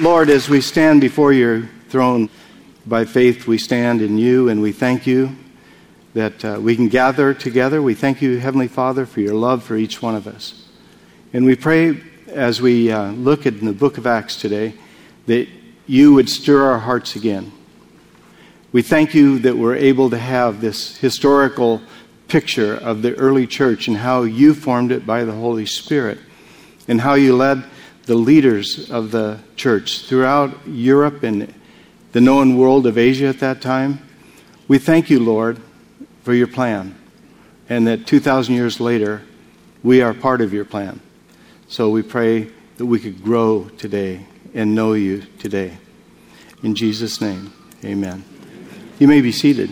Lord, as we stand before your throne, by faith we stand in you, and we thank you that we can gather together. We thank you, Heavenly Father, for your love for each one of us. And we pray as we look at the book of Acts today that you would stir our hearts again. We thank you that we're able to have this historical picture of the early church and how you formed it by the Holy Spirit and how you led the leaders of the church throughout Europe and the known world of Asia at that time. We thank you, Lord, for your plan, and that 2,000 years later, we are part of your plan. So we pray that we could grow today and know you today. In Jesus' name, amen. You may be seated.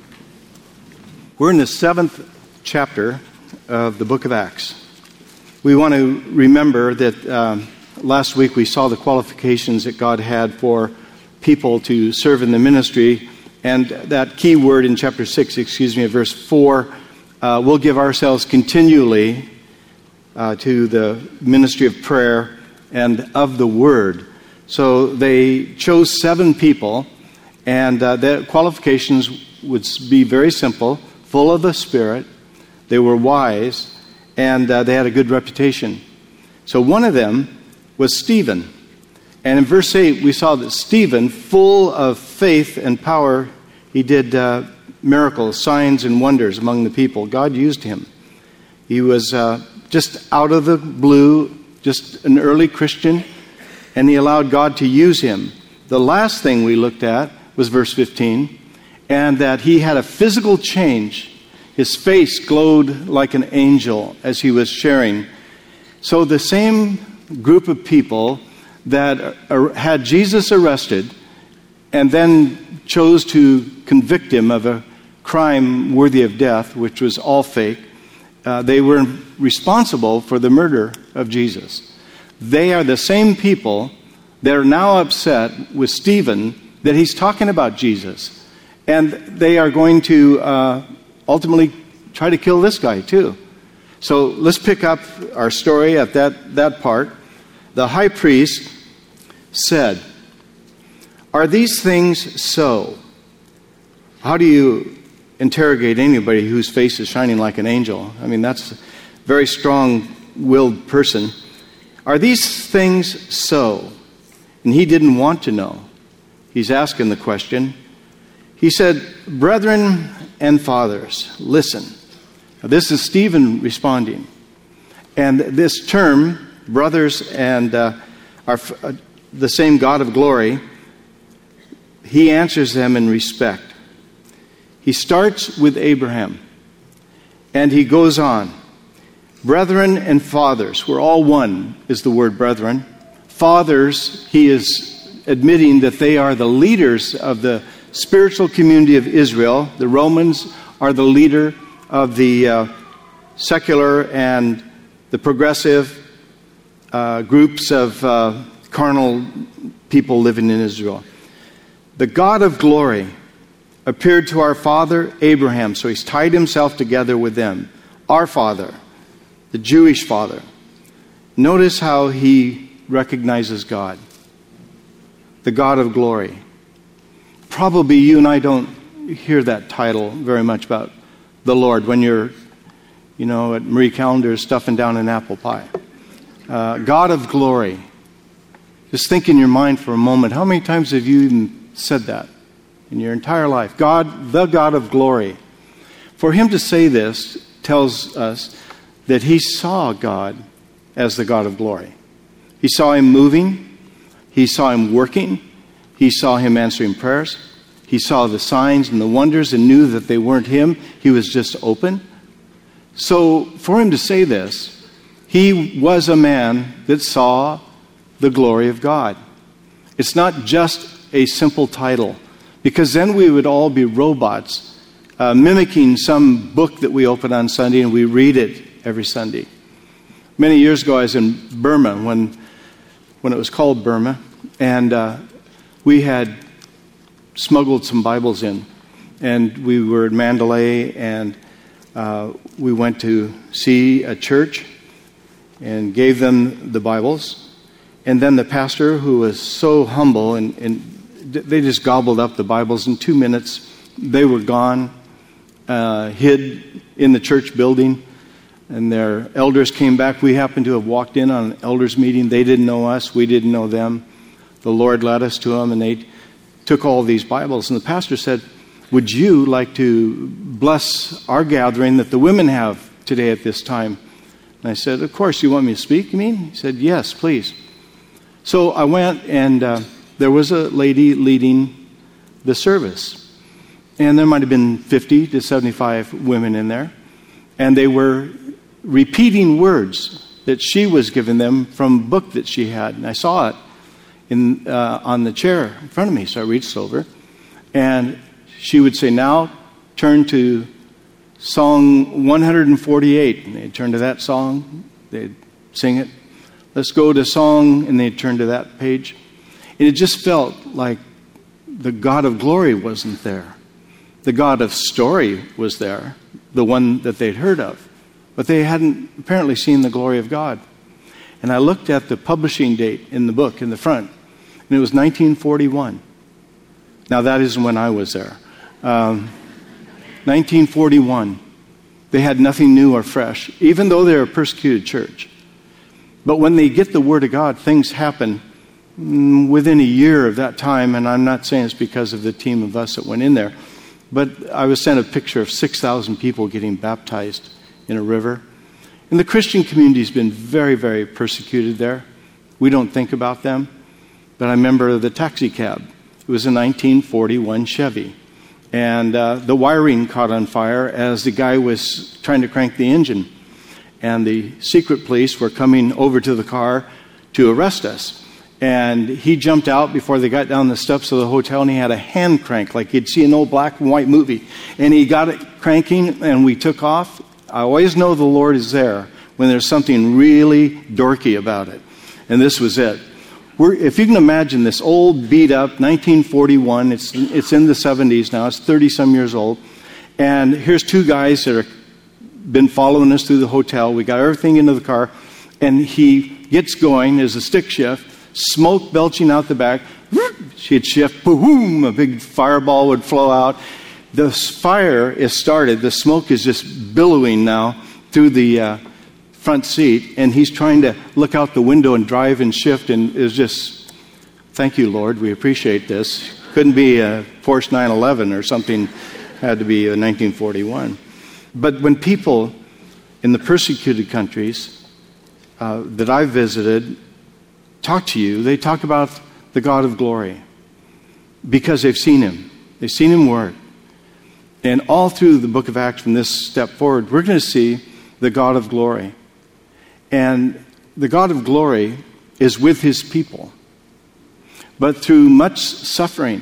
We're in the 7th chapter of the book of Acts. We want to remember that last week we saw the qualifications that God had for people to serve in the ministry, and that key word in chapter 6, verse 4, we'll give ourselves continually to the ministry of prayer and of the word. So they chose 7 people, and the qualifications would be very simple: full of the Spirit, they were wise, and they had a good reputation. So one of them was Stephen. And in verse 8, we saw that Stephen, full of faith and power, he did miracles, signs, and wonders among the people. God used him. He was just out of the blue, just an early Christian, and he allowed God to use him. The last thing we looked at was verse 15, and that he had a physical change. His face glowed like an angel as he was sharing. So the same group of people that had Jesus arrested and then chose to convict him of a crime worthy of death, which was all fake, they were responsible for the murder of Jesus. They are the same people that are now upset with Stephen that he's talking about Jesus. And they are going to ultimately try to kill this guy too. So let's pick up our story at that part. The high priest said, "Are these things so?" How do you interrogate anybody whose face is shining like an angel? I mean, that's a very strong-willed person. "Are these things so?" And he didn't want to know. He's asking the question. He said, "Brethren and fathers, listen." Now, this is Stephen responding. And this term, brothers and the same God of glory, he answers them in respect. He starts with Abraham, and he goes on. Brethren and fathers, we're all one, is the word brethren. Fathers, he is admitting that they are the leaders of the spiritual community of Israel. The Romans are the leader of the secular and the progressive groups of carnal people living in Israel. The God of glory appeared to our father Abraham, so he's tied himself together with them. Our father, the Jewish father. Notice how he recognizes God. The God of glory. Probably you and I don't hear that title very much about the Lord when you're, at Marie Callender's stuffing down an apple pie. God of glory. Just think in your mind for a moment, how many times have you even said that in your entire life? God, the God of glory. For him to say this tells us that he saw God as the God of glory. He saw him moving. He saw him working. He saw him answering prayers. He saw the signs and the wonders and knew that they weren't him. He was just open. So for him to say this, he was a man that saw the glory of God. It's not just a simple title, because then we would all be robots mimicking some book that we open on Sunday and we read it every Sunday. Many years ago I was in Burma when it was called Burma, and we had smuggled some Bibles in, and we were in Mandalay, and we went to see a church and gave them the Bibles. And then the pastor, who was so humble, and they just gobbled up the Bibles in 2 minutes. They were gone, hid in the church building, and their elders came back. We happened to have walked in on an elders meeting. They didn't know us. We didn't know them. The Lord led us to them, and they took all these Bibles. And the pastor said, would you like to bless our gathering that the women have today at this time? And I said, of course. You want me to speak, you mean? He said, yes, please. So I went, and there was a lady leading the service. And there might have been 50 to 75 women in there. And they were repeating words that she was giving them from a book that she had. And I saw it on the chair in front of me. So I reached over. And she would say, now turn to Song 148. And they'd turn to that song. They'd sing it. Let's go to song, and they'd turn to that page. And it just felt like the God of glory wasn't there. The God of story was there, the one that they'd heard of. But they hadn't apparently seen the glory of God. And I looked at the publishing date in the book in the front, and it was 1941. Now, that isn't when I was there. 1941. They had nothing new or fresh, even though they're a persecuted church. But when they get the Word of God, things happen within a year of that time, and I'm not saying it's because of the team of us that went in there, but I was sent a picture of 6,000 people getting baptized in a river. And the Christian community has been very, very persecuted there. We don't think about them. But I remember the taxi cab. It was a 1941 Chevy. And the wiring caught on fire as the guy was trying to crank the engine. And the secret police were coming over to the car to arrest us. And he jumped out before they got down the steps of the hotel, and he had a hand crank like you'd see an old black and white movie. And he got it cranking, and we took off. I always know the Lord is there when there's something really dorky about it. And this was it. If you can imagine this old, beat-up 1941, it's in the 70s now, it's 30-some years old. And here's two guys that have been following us through the hotel. We got everything into the car, and he gets going. There's a stick shift, smoke belching out the back. She'd shift, boom, a big fireball would flow out. The fire is started. The smoke is just billowing now through the front seat, and he's trying to look out the window and drive and shift, and is just, thank you, Lord, we appreciate this. Couldn't be a Porsche 911 or something, had to be a 1941. But when people in the persecuted countries that I've visited talk to you, they talk about the God of glory because they've seen Him. They've seen Him work. And all through the book of Acts from this step forward, we're going to see the God of glory. And the God of glory is with His people. But through much suffering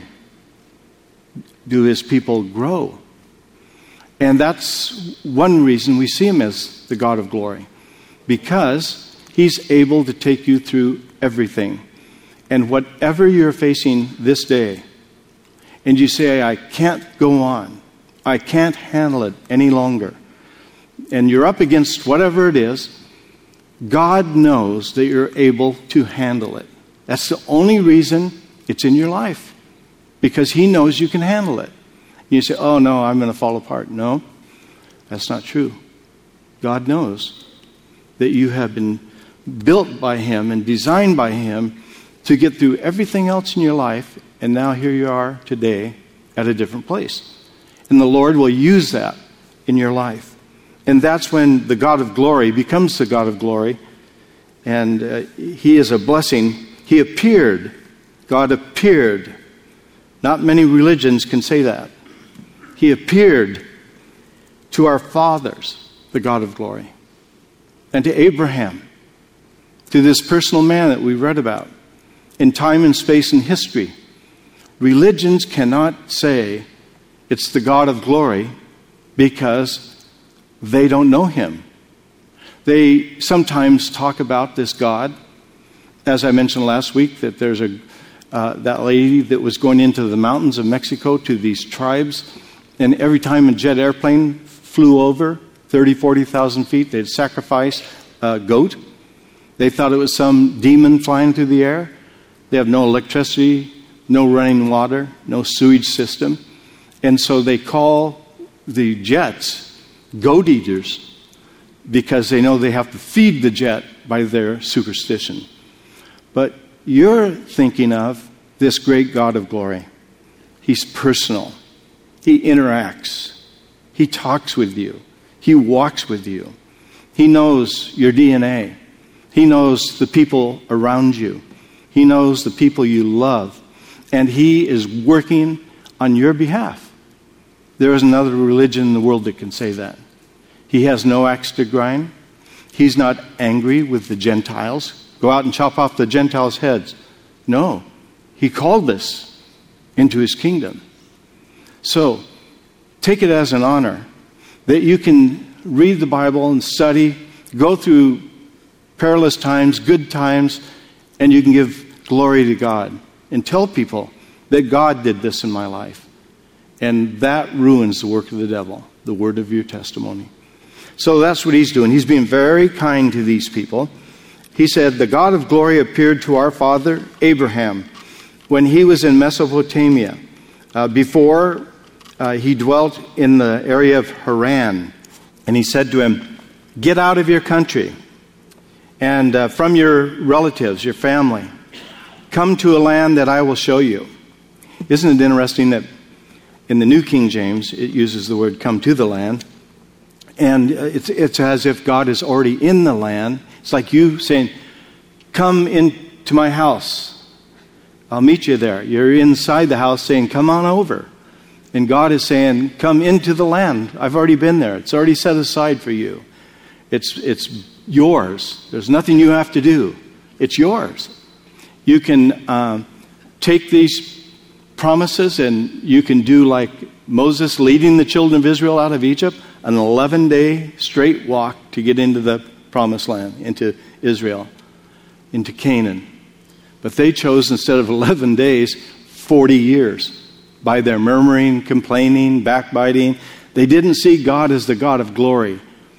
do His people grow. And that's one reason we see Him as the God of glory. Because He's able to take you through everything. And whatever you're facing this day, and you say, I can't go on, I can't handle it any longer, and you're up against whatever it is, God knows that you're able to handle it. That's the only reason it's in your life. Because He knows you can handle it. You say, oh no, I'm going to fall apart. No, that's not true. God knows that you have been built by Him and designed by Him to get through everything else in your life, and now here you are today at a different place. And the Lord will use that in your life. And that's when the God of glory becomes the God of glory. And He is a blessing. He appeared. God appeared. Not many religions can say that. He appeared to our fathers, the God of glory. And to Abraham. To this personal man that we read about. In time and space and history. Religions cannot say it's the God of glory because they don't know Him. They sometimes talk about this God. As I mentioned last week, that there's that lady that was going into the mountains of Mexico to these tribes, and every time a jet airplane flew over 30,000, 40,000 feet, they'd sacrifice a goat, They thought it was some demon flying through the air. They have no electricity, no running water, no sewage system. And so they call the jets goat eaters because they know they have to feed the jet by their superstition. But you're thinking of this great God of glory. He's personal. He interacts. He talks with you. He walks with you. He knows your DNA. He knows the people around you. He knows the people you love. And He is working on your behalf. There is another religion in the world that can say that. He has no axe to grind. He's not angry with the Gentiles. Go out and chop off the Gentiles' heads. No. He called us into His kingdom. So, take it as an honor that you can read the Bible and study, go through perilous times, good times, and you can give glory to God and tell people that God did this in my life. And that ruins the work of the devil, the word of your testimony. So that's what He's doing. He's being very kind to these people. He said, the God of glory appeared to our father Abraham when he was in Mesopotamia, before he dwelt in the area of Haran. And He said to him, get out of your country and from your relatives, your family. Come to a land that I will show you. Isn't it interesting that in the New King James, it uses the word come to the land. And it's as if God is already in the land. It's like you saying, come into my house. I'll meet you there. You're inside the house saying, come on over. And God is saying, come into the land. I've already been there. It's already set aside for you. It's yours. There's nothing you have to do. It's yours. You can take these promises and you can do like Moses leading the children of Israel out of Egypt, an 11-day straight walk to get into the promised land, into Israel, into Canaan. But they chose, instead of 11 days, 40 years. By their murmuring, complaining, backbiting. They didn't see God as the God of glory.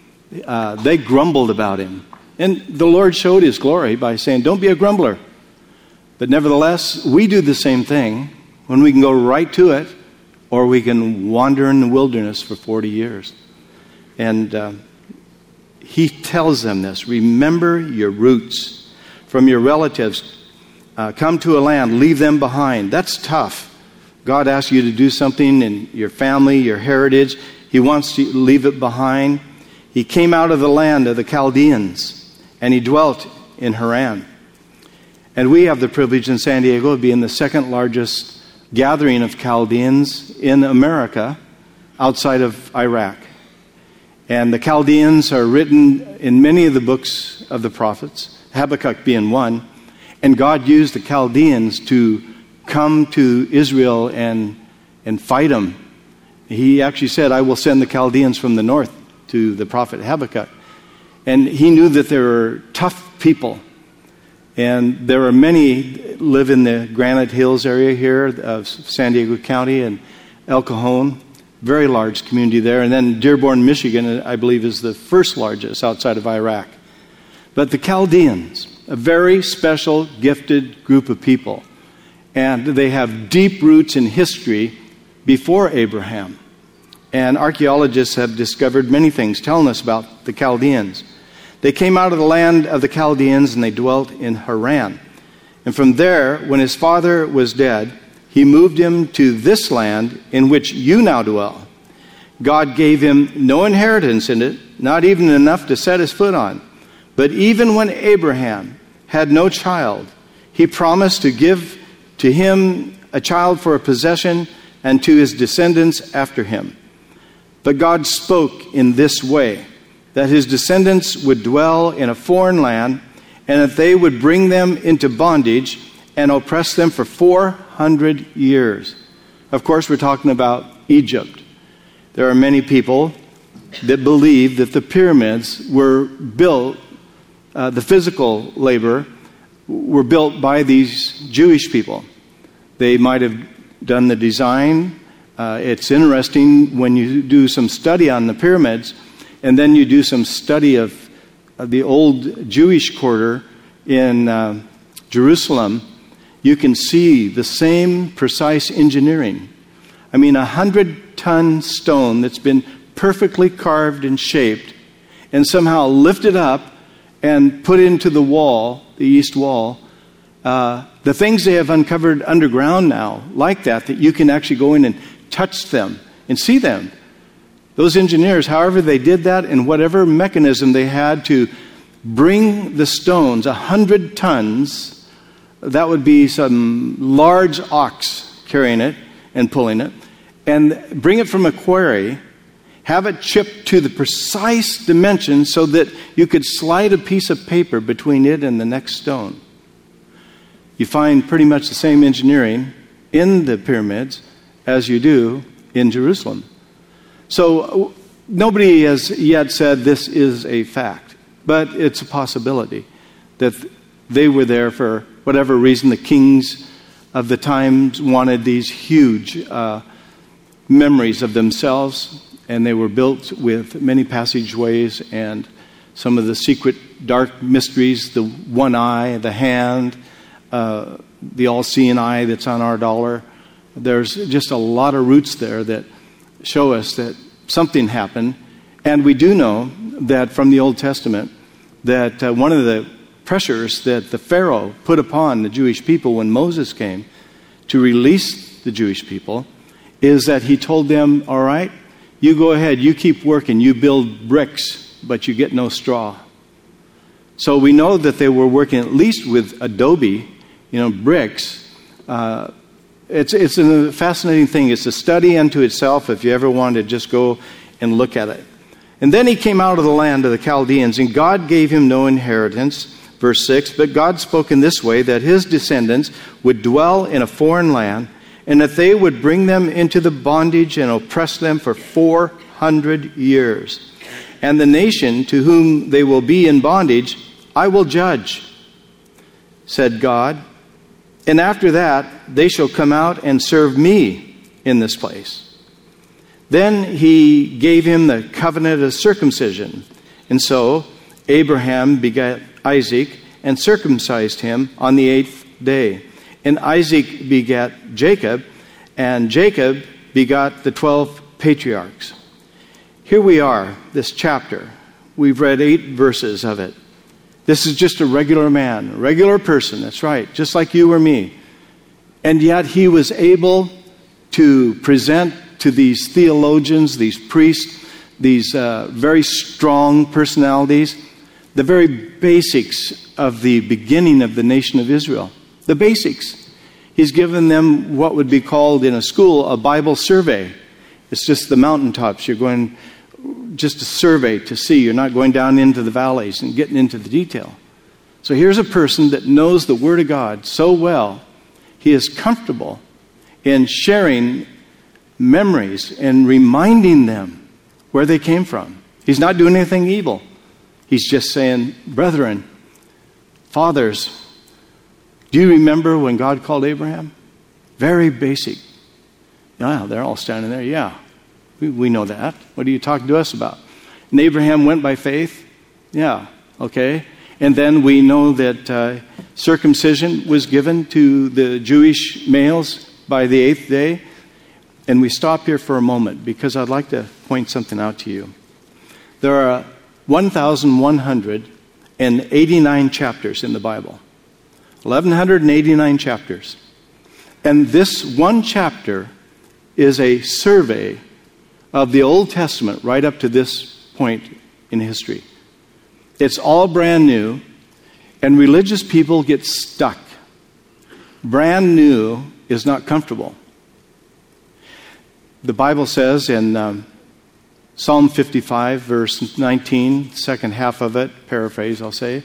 They grumbled about Him. And the Lord showed His glory by saying, don't be a grumbler. But nevertheless, we do the same thing when we can go right to it, or we can wander in the wilderness for 40 years. And He tells them this, remember your roots from your relatives. Come to a land, leave them behind. That's tough. God asks you to do something in your family, your heritage. He wants to leave it behind. He came out of the land of the Chaldeans, and He dwelt in Haran. And we have the privilege in San Diego of being the second largest gathering of Chaldeans in America outside of Iraq. And the Chaldeans are written in many of the books of the prophets, Habakkuk being one. And God used the Chaldeans to come to Israel and fight them. He actually said, I will send the Chaldeans from the north to the prophet Habakkuk. And He knew that there were tough people. And there are many live in the Granite Hills area here of San Diego County and El Cajon. Very large community there. And then Dearborn, Michigan, I believe, is the first largest outside of Iraq. But the Chaldeans, a very special, gifted group of people. And they have deep roots in history before Abraham. And archaeologists have discovered many things telling us about the Chaldeans. They came out of the land of the Chaldeans and they dwelt in Haran. And from there, when his father was dead, He moved him to this land in which you now dwell. God gave him no inheritance in it, not even enough to set his foot on. But even when Abraham had no child, He promised to give to him a child for a possession and to his descendants after him. But God spoke in this way, that his descendants would dwell in a foreign land and that they would bring them into bondage and oppress them for 400 years. Of course, we're talking about Egypt. There are many people that believe that the pyramids were built, the physical labor were built by these Jewish people. They might have done the design. It's interesting when you do some study on the pyramids, and then you do some study of the old Jewish quarter in Jerusalem, you can see the same precise engineering. I mean, 100-ton stone that's been perfectly carved and shaped and somehow lifted up and put into the wall, the east wall. The things they have uncovered underground now, like that you can actually go in and touch them and see them. Those engineers, however they did that, and whatever mechanism they had to bring the stones, 100 tons, that would be some large ox carrying it and pulling it, and bring it from a quarry, have it chipped to the precise dimensions so that you could slide a piece of paper between it and the next stone. You find pretty much the same engineering in the pyramids as you do in Jerusalem. So nobody has yet said this is a fact, but it's a possibility that they were there for whatever reason. The kings of the times wanted these huge memories of themselves, and they were built with many passageways and some of the secret dark mysteries, the one eye, the hand, the all-seeing eye that's on our dollar. There's just a lot of roots there that show us that something happened. And we do know that from the Old Testament that one of the pressures that the Pharaoh put upon the Jewish people when Moses came to release the Jewish people is that he told them, all right, you go ahead, you keep working, you build bricks, but you get no straw. So we know that they were working at least with adobe, bricks. It's a fascinating thing. It's a study unto itself if you ever want to just go and look at it. And then he came out of the land of the Chaldeans, and God gave him no inheritance. Verse 6, but God spoke in this way, that his descendants would dwell in a foreign land, and that they would bring them into the bondage and oppress them for 400 years. And the nation to whom they will be in bondage, I will judge, said God. And after that, they shall come out and serve me in this place. Then he gave him the covenant of circumcision. And so Abraham begat Isaac and circumcised him on the 8th day. And Isaac begat Jacob, and Jacob begot the 12 patriarchs. Here we are, this chapter. We've read 8 verses of it. This is just a regular man, a regular person, that's right, just like you or me. And yet he was able to present to these theologians, these priests, these very strong personalities, the very basics of the beginning of the nation of Israel. The basics. He's given them what would be called in a school a Bible survey. It's just the mountaintops. You're going just a survey to see. You're not going down into the valleys and getting into the detail. So here's a person that knows the Word of God so well, he is comfortable in sharing memories and reminding them where they came from. He's not doing anything evil. He's just saying, brethren, fathers, do you remember when God called Abraham? Very basic. Yeah, they're all standing there. Yeah, we know that. What are you talking to us about? And Abraham went by faith. Yeah, okay. And then we know that circumcision was given to the Jewish males by the 8th day. And we stop here for a moment because I'd like to point something out to you. There are 1,189 chapters in the Bible. 1,189 chapters. And this one chapter is a survey of the Old Testament right up to this point in history. It's all brand new, and religious people get stuck. Brand new is not comfortable. The Bible says in Psalm 55, verse 19, second half of it, paraphrase I'll say,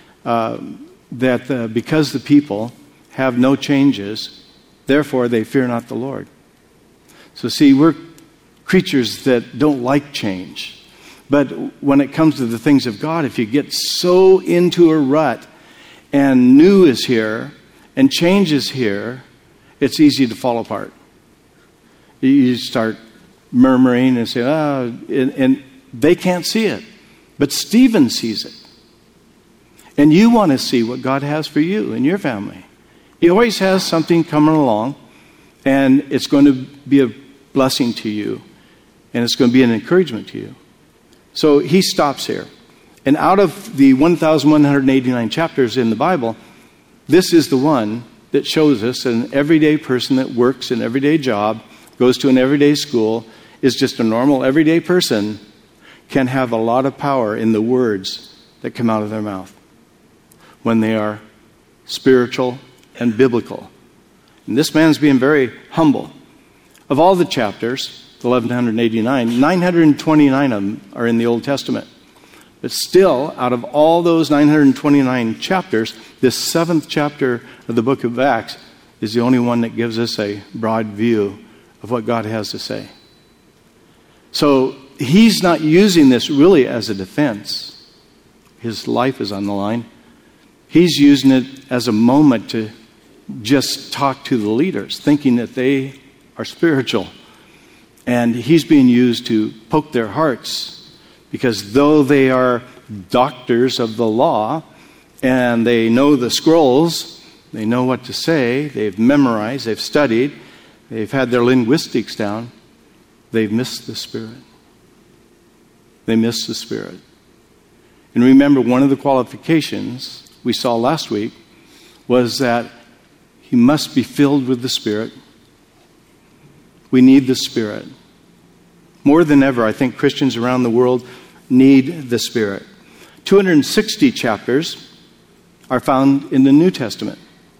that because the people have no changes, therefore they fear not the Lord. So see, we're creatures that don't like change. But when it comes to the things of God, if you get so into a rut and new is here and change is here, it's easy to fall apart. You start murmuring and say, and they can't see it. But Stephen sees it. And you want to see what God has for you and your family. He always has something coming along, and it's going to be a blessing to you, and it's going to be an encouragement to you. So he stops here. And out of the 1,189 chapters in the Bible, this is the one that shows us that an everyday person that works an everyday job, goes to an everyday school, is just a normal everyday person, can have a lot of power in the words that come out of their mouth when they are spiritual and biblical. And this man's being very humble. Of all the chapters, 1,189, 929 of them are in the Old Testament. But still, out of all those 929 chapters, this 7th chapter of the book of Acts is the only one that gives us a broad view of what God has to say. So he's not using this really as a defense. His life is on the line. He's using it as a moment to just talk to the leaders, thinking that they are spiritual. And he's being used to poke their hearts, because though they are doctors of the law and they know the scrolls, they know what to say, they've memorized, they've studied, they've had their linguistics down, they've missed the Spirit. They missed the Spirit. And remember, one of the qualifications we saw last week was that he must be filled with the Spirit. We need the Spirit. More than ever, I think Christians around the world need the Spirit. 260 chapters are found in the New Testament.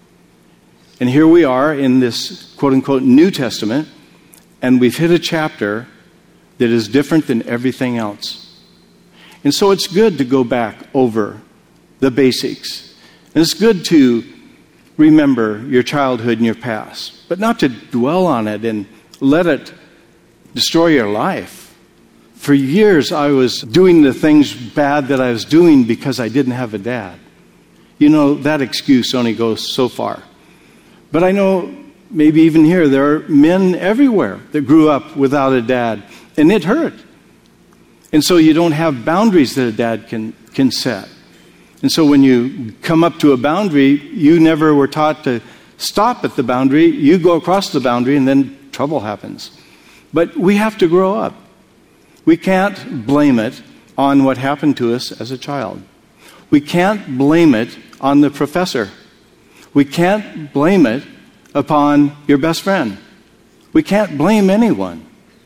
And here we are in this quote-unquote New Testament, and we've hit a chapter that is different than everything else. And so it's good to go back over the basics. And it's good to remember your childhood and your past, but not to dwell on it and let it destroy your life. For years, I was doing the things bad that I was doing because I didn't have a dad. You know, that excuse only goes so far. But I know maybe even here, there are men everywhere that grew up without a dad, and it hurt. And so you don't have boundaries that a dad can set. And so when you come up to a boundary, you never were taught to stop at the boundary. You go across the boundary, and then trouble happens. But we have to grow up. We can't blame it on what happened to us as a child. We can't blame it on the professor. We can't blame it upon your best friend. We can't blame anyone.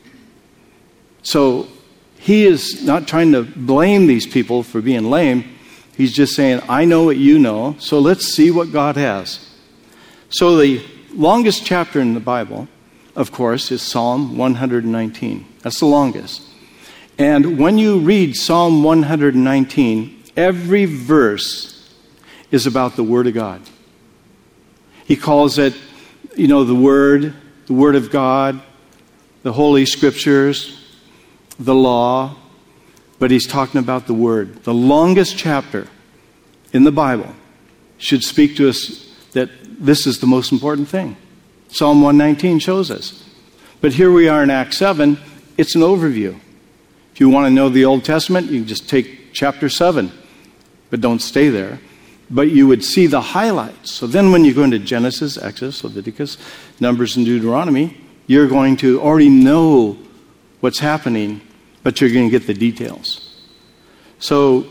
So he is not trying to blame these people for being lame. He's just saying, I know what you know, so let's see what God has. So the longest chapter in the Bible, of course, is Psalm 119. That's the longest. And when you read Psalm 119, every verse is about the Word of God. He calls it, the Word of God, the Holy Scriptures, the law, but he's talking about the Word. The longest chapter in the Bible should speak to us that this is the most important thing. Psalm 119 shows us. But here we are in Acts 7. It's an overview. If you want to know the Old Testament, you can just take chapter 7, but don't stay there. But you would see the highlights. So then when you go into Genesis, Exodus, Leviticus, Numbers, and Deuteronomy, you're going to already know what's happening, but you're going to get the details. So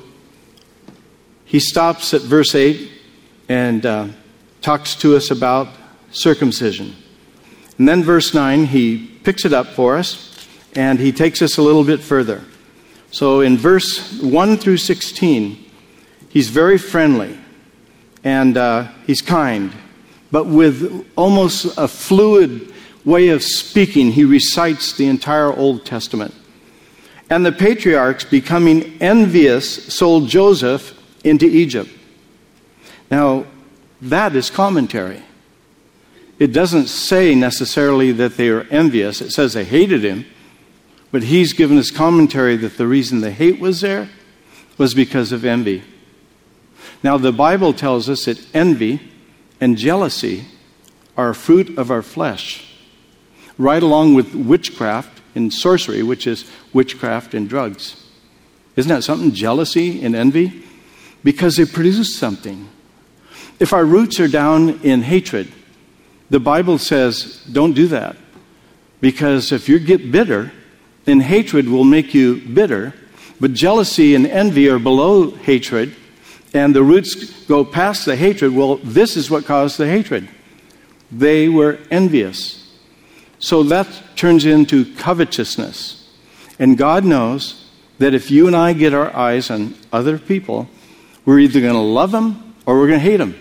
he stops at verse 8 and talks to us about circumcision. And then verse 9, he picks it up for us, and he takes us a little bit further. So in verse 1 through 16, he's very friendly, and he's kind. But with almost a fluid way of speaking, he recites the entire Old Testament. And the patriarchs, becoming envious, sold Joseph into Egypt. Now, that is commentary. It doesn't say necessarily that they are envious. It says they hated him. But he's given us commentary that the reason the hate was there was because of envy. Now, the Bible tells us that envy and jealousy are a fruit of our flesh, right along with witchcraft and sorcery, which is witchcraft and drugs. Isn't that something? Jealousy and envy? because they produce something. If our roots are down in hatred, the Bible says don't do that. Because if you get bitter, then hatred will make you bitter. But jealousy and envy are below hatred, and the roots go past the hatred. Well, this is what caused the hatred. They were envious. So that turns into covetousness. And God knows that if you and I get our eyes on other people, we're either going to love them or we're going to hate them.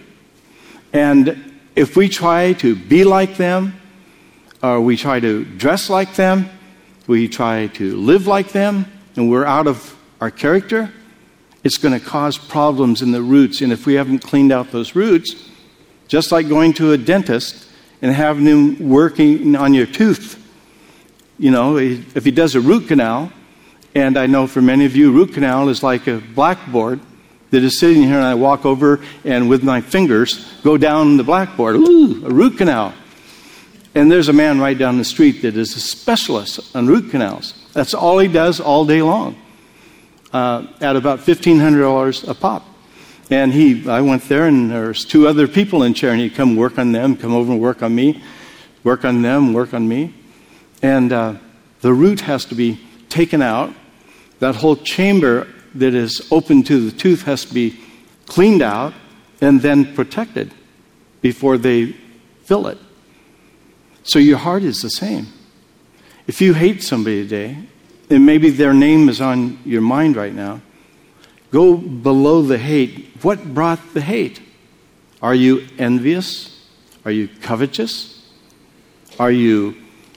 And if we try to be like them, or we try to dress like them, we try to live like them, and we're out of our character, it's going to cause problems in the roots. And if we haven't cleaned out those roots, just like going to a dentist and having him working on your tooth, if he does a root canal, and I know for many of you, root canal is like a blackboard that is sitting here, and I walk over and with my fingers go down the blackboard. Ooh, a root canal. And there's a man right down the street that is a specialist on root canals. That's all he does all day long, at about $1,500 a pop. And I went there, and there's 2 other people in chair, and he'd come work on them, come over and work on me, work on them, work on me. And the root has to be taken out. That whole chamber that is open to the tooth has to be cleaned out and then protected before they fill it. So your heart is the same. If you hate somebody today, and maybe their name is on your mind right now, go below the hate. What brought the hate? Are you envious? Are you covetous? Are you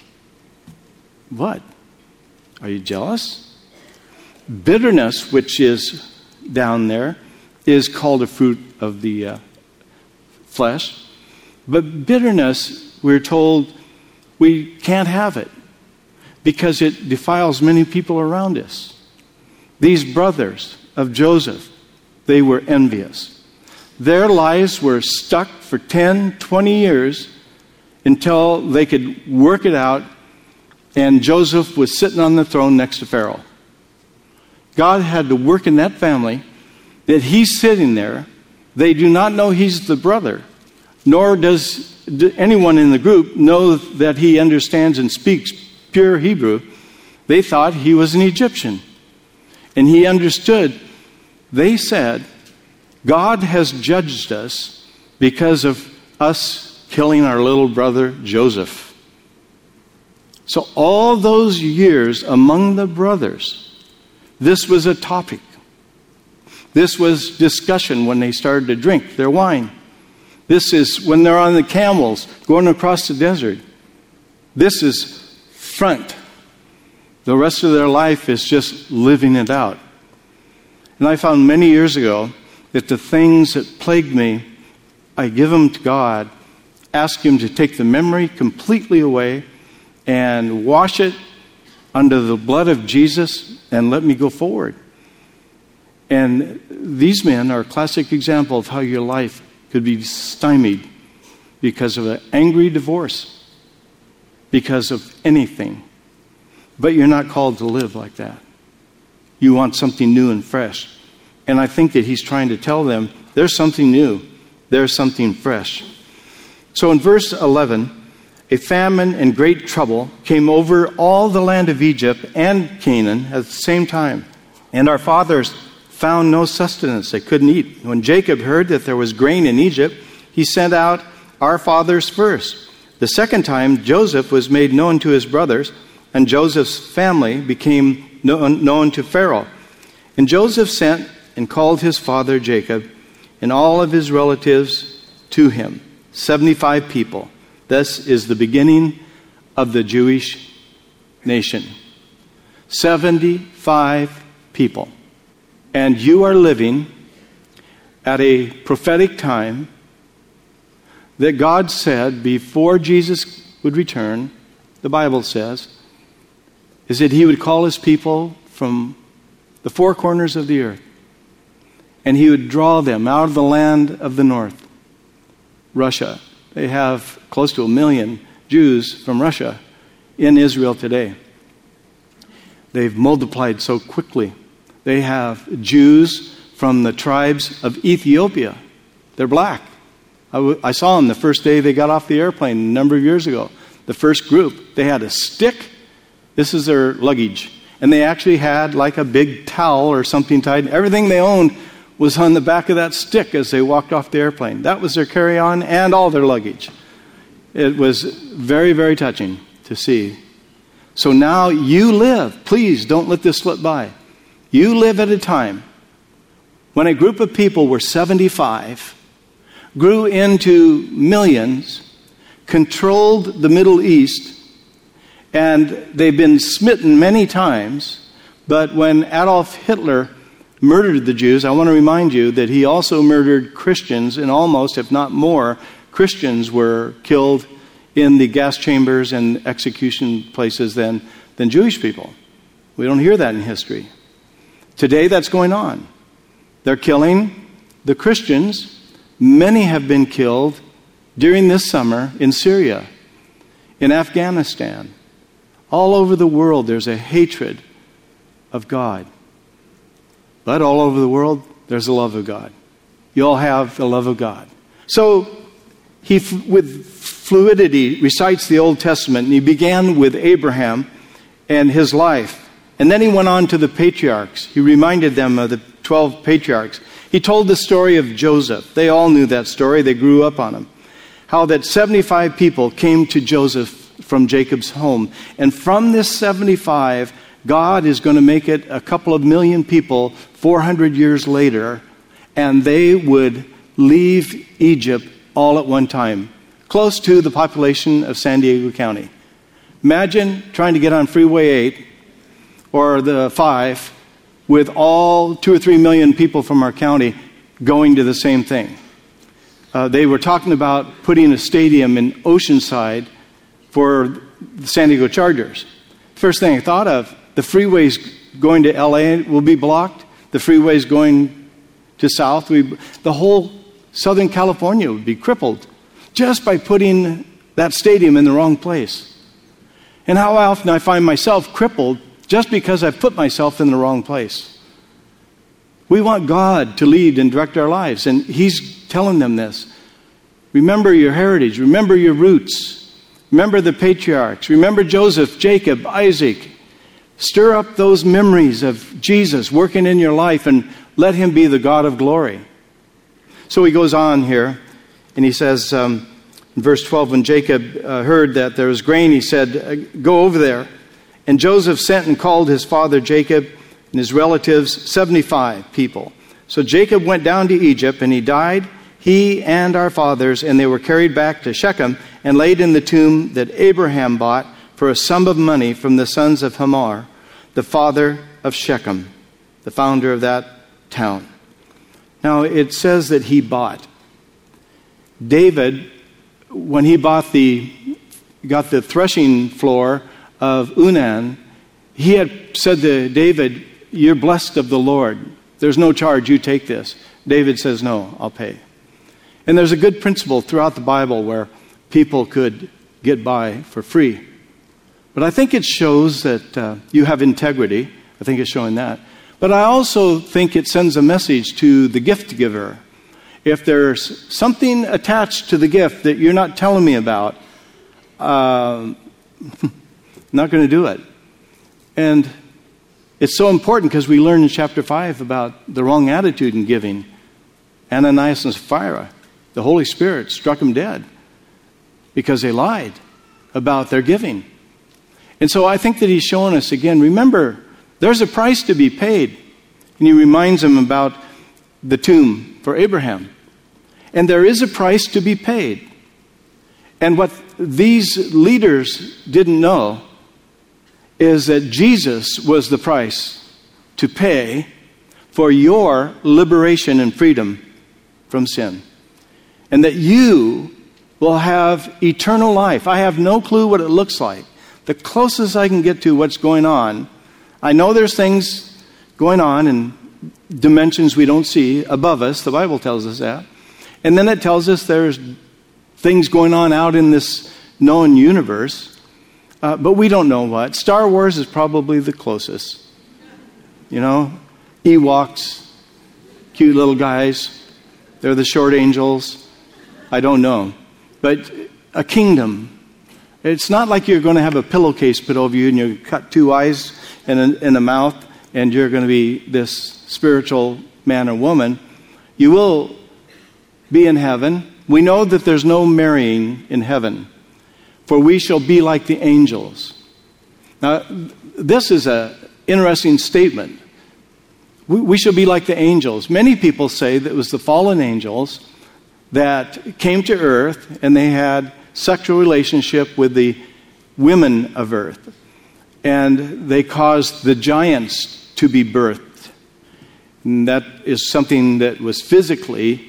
what? Are you jealous? Bitterness, which is down there, is called a fruit of the flesh. But bitterness, we're told we can't have it because it defiles many people around us. These brothers of Joseph, they were envious. Their lives were stuck for 10, 20 years until they could work it out, and Joseph was sitting on the throne next to Pharaoh. God had to work in that family that he's sitting there. They do not know he's the brother, nor does anyone in the group know that he understands and speaks pure Hebrew. They thought he was an Egyptian. And he understood. They said, God has judged us because of us killing our little brother Joseph. So all those years among the brothers, this was a topic. This was discussion when they started to drink their wine. This is when they're on the camels going across the desert. This is front. The rest of their life is just living it out. And I found many years ago that the things that plagued me, I give them to God, ask Him to take the memory completely away and wash it under the blood of Jesus and let me go forward. And these men are a classic example of how your life could be stymied because of an angry divorce, because of anything. But you're not called to live like that. You want something new and fresh. And I think that he's trying to tell them, there's something new. There's something fresh. So in verse 11, a famine and great trouble came over all the land of Egypt and Canaan at the same time. And our fathers found no sustenance. They couldn't eat. When Jacob heard that there was grain in Egypt, he sent out our fathers first. The second time, Joseph was made known to his brothers, and Joseph's family became known to Pharaoh. And Joseph sent and called his father Jacob and all of his relatives to him, 75 people. This is the beginning of the Jewish nation. 75 people. And you are living at a prophetic time that God said before Jesus would return, the Bible says, is that he would call his people from the four corners of the earth. And he would draw them out of the land of the north, Russia. They have close to 1 million Jews from Russia in Israel today. They've multiplied so quickly. They have Jews from the tribes of Ethiopia. They're black. I saw them the first day they got off the airplane a number of years ago. The first group, they had a stick. This is their luggage. And they actually had like a big towel or something tied. Everything they owned was on the back of that stick as they walked off the airplane. That was their carry-on and all their luggage. It was very, very touching to see. So now you live. Please don't let this slip by. You live at a time when a group of people were 75, grew into millions, controlled the Middle East, and they've been smitten many times. But when Adolf Hitler murdered the Jews, I want to remind you that he also murdered Christians, and almost, if not more, Christians were killed in the gas chambers and execution places than Jewish people. We don't hear that in history. Today that's going on. They're killing the Christians. Many have been killed during this summer in Syria, in Afghanistan. All over the world there's a hatred of God. But all over the world there's the love of God. You all have the love of God. So he, with fluidity, recites the Old Testament, and he began with Abraham and his life. And then he went on to the patriarchs. He reminded them of the 12 patriarchs. He told the story of Joseph. They all knew that story. They grew up on him. How that 75 people came to Joseph from Jacob's home. And from this 75, God is going to make it a couple of million people 400 years later, and they would leave Egypt all at one time, close to the population of San Diego County. Imagine trying to get on Freeway 8 or the 5 with all 2 or 3 million people from our county going to the same thing. They were talking about putting a stadium in Oceanside for the San Diego Chargers. First thing I thought of, the freeways going to LA will be blocked. The freeways going to South, the whole Southern California would be crippled just by putting that stadium in the wrong place. And how often I find myself crippled just because I've put myself in the wrong place. We want God to lead and direct our lives, and he's telling them this. Remember your heritage. Remember your roots. Remember the patriarchs. Remember Joseph, Jacob, Isaac. Stir up those memories of Jesus working in your life and let him be the God of glory. So he goes on here, and he says, in verse 12, when Jacob heard that there was grain, he said, go over there. And Joseph sent and called his father Jacob and his relatives, 75 people. So Jacob went down to Egypt, and he died, he and our fathers, and they were carried back to Shechem and laid in the tomb that Abraham bought for a sum of money from the sons of Hamor, the father of Shechem, the founder of that town. Now, it says that he bought. David, when he got the threshing floor of Unan, he had said to David, you're blessed of the Lord. There's no charge, you take this. David says, no, I'll pay. And there's a good principle throughout the Bible where people could get by for free. But I think it shows that you have integrity. I think it's showing that. But I also think it sends a message to the gift giver. If there's something attached to the gift that you're not telling me about, I'm not going to do it. And it's so important because we learn in chapter 5 about the wrong attitude in giving. Ananias and Sapphira, the Holy Spirit struck them dead because they lied about their giving. And so I think that he's showing us again, remember, there's a price to be paid. And he reminds them about the tomb for Abraham. And there is a price to be paid. And what these leaders didn't know is that Jesus was the price to pay for your liberation and freedom from sin. And that you will have eternal life. I have no clue what it looks like. The closest I can get to what's going on, I know there's things going on in dimensions we don't see above us. The Bible tells us that. And then it tells us there's things going on out in this known universe. But we don't know what. Star Wars is probably the closest. You know, Ewoks, cute little guys. They're the short angels. I don't know. But a kingdom. It's not like you're going to have a pillowcase put over you and you cut 2 eyes and a mouth and you're going to be this spiritual man or woman. You will be in heaven. We know that there's no marrying in heaven, for we shall be like the angels. Now, this is an interesting statement. We shall be like the angels. Many people say that it was the fallen angels that came to earth and they had sexual relationship with the women of earth. And they caused the giants to be birthed. And that is something that was physically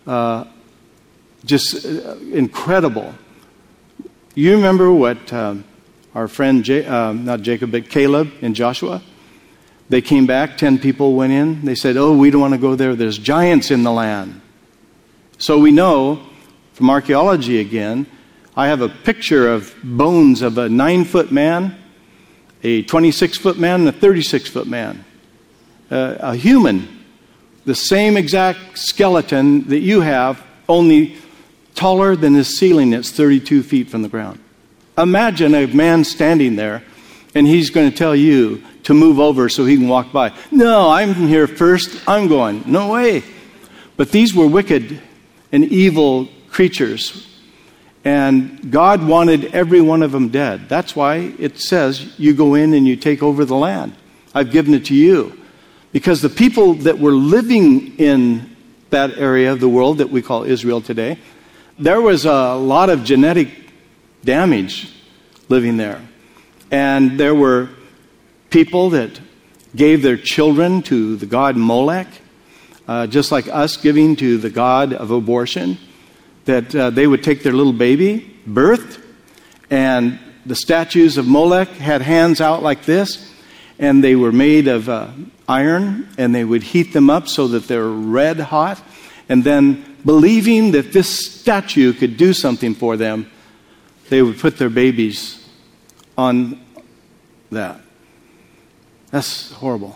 just incredible. You remember what our friend, not Jacob, but Caleb and Joshua, they came back, 10 people went in. They said, we don't want to go there. There's giants in the land. So we know from archaeology again, I have a picture of bones of a 9-foot man, a 26-foot man, and a 36-foot man. A human, the same exact skeleton that you have, only taller than his ceiling that's 32 feet from the ground. Imagine a man standing there, and he's going to tell you to move over so he can walk by. No, I'm here first. I'm going. No way. But these were wicked and evil creatures. And God wanted every one of them dead. That's why it says you go in and you take over the land. I've given it to you. Because the people that were living in that area of the world that we call Israel today, there was a lot of genetic damage living there. And there were people that gave their children to the god Molech, just like us giving to the god of abortion, that they would take their little baby, birthed, and the statues of Molech had hands out like this, and they were made of iron, and they would heat them up so that they're red hot, and then believing that this statue could do something for them, they would put their babies on that. That's horrible.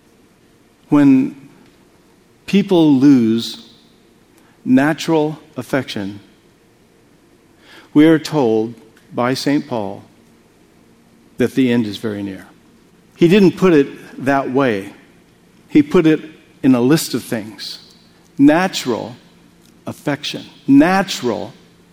When people lose natural affection, we are told by St. Paul that the end is very near. He didn't put it that way. He put it in a list of things. Natural affection. Natural.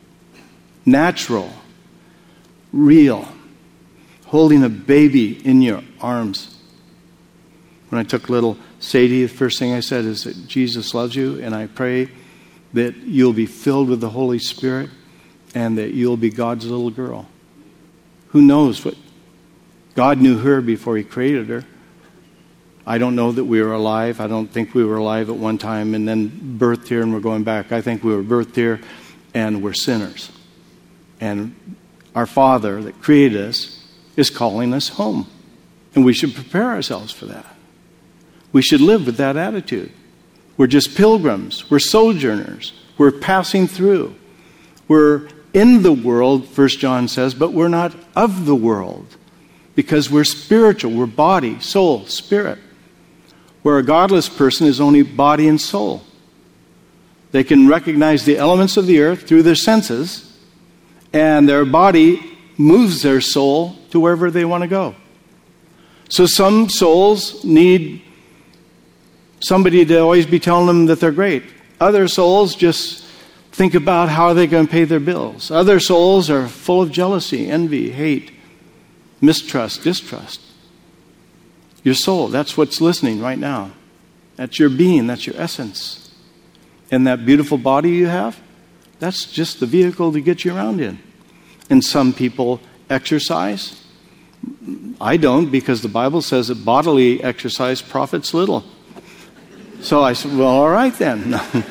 Real. Holding a baby in your arms. When I took little Sadie, the first thing I said is that Jesus loves you, and I pray that you'll be filled with the Holy Spirit and that you'll be God's little girl. Who knows what? God knew her before He created her. I don't know that we were alive. I don't think we were alive at one time and then birthed here and we're going back. I think we were birthed here and we're sinners. And our Father that created us is calling us home. And we should prepare ourselves for that. We should live with that attitude. We're just pilgrims. We're sojourners. We're passing through. We're in the world, 1 John says, but we're not of the world because we're spiritual. We're body, soul, spirit. Where a godless person is only body and soul. They can recognize the elements of the earth through their senses, and their body moves their soul to wherever they want to go. So some souls need somebody to always be telling them that they're great. Other souls just think about how they're going to pay their bills. Other souls are full of jealousy, envy, hate, mistrust, distrust. Your soul, that's what's listening right now. That's your being, that's your essence. And that beautiful body you have, that's just the vehicle to get you around in. And some people exercise. I don't, because the Bible says that bodily exercise profits little. So I said, well, all right then.